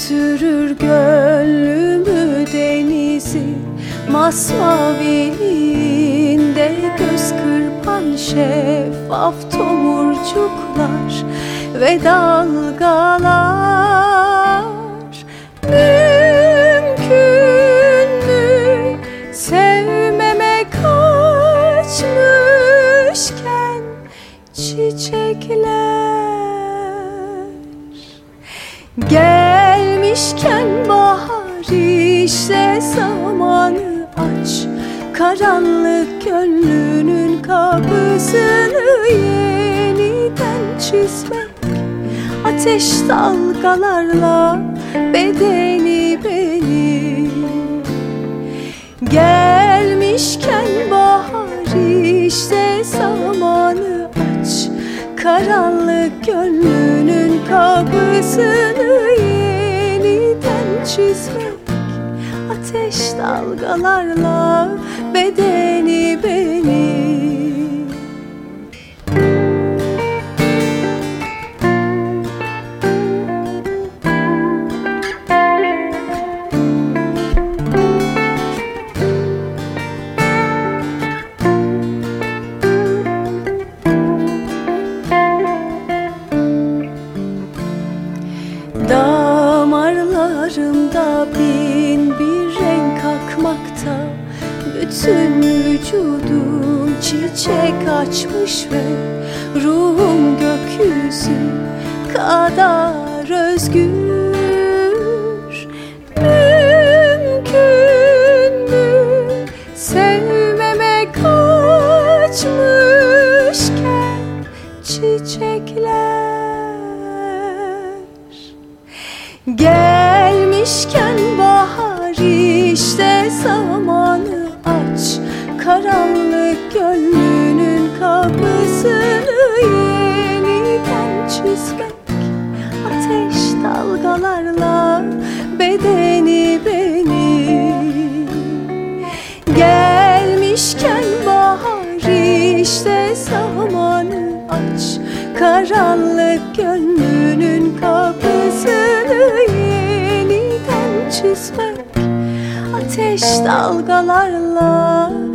Götürür gönlümü denizin masmaviliğinde, göz kırpan şeffaf tomurcuklar ve dalgalar. Mümkün mü sevmemek açmışken çiçekler? Gelmişken bahar işte zamanı, aç karanlık gönlünün kapısını yeniden çizmek. Ateş dalgalarla bedeni beni. Gelmişken bahar işte zamanı, aç karanlık gönlünün kapısını yeniden çizmek. Ateş dalgalarla bedeni beni. Damarlarımda bin bir renk akmakta, bütün vücudum çiçek açmış ve ruhum gökyüzü kadar özgür. Mümkün mü sevmemek açmışken çiçekler? Gelmişken bahar işte zamanı, aç karanlık gönlünün kapısını yeniden çizmek. Ateş dalgalarla bedeni beni. Gelmişken bahar işte zamanı, aç karanlık gönlünün kapısını yeniden çizmek. Ateş dalgalarla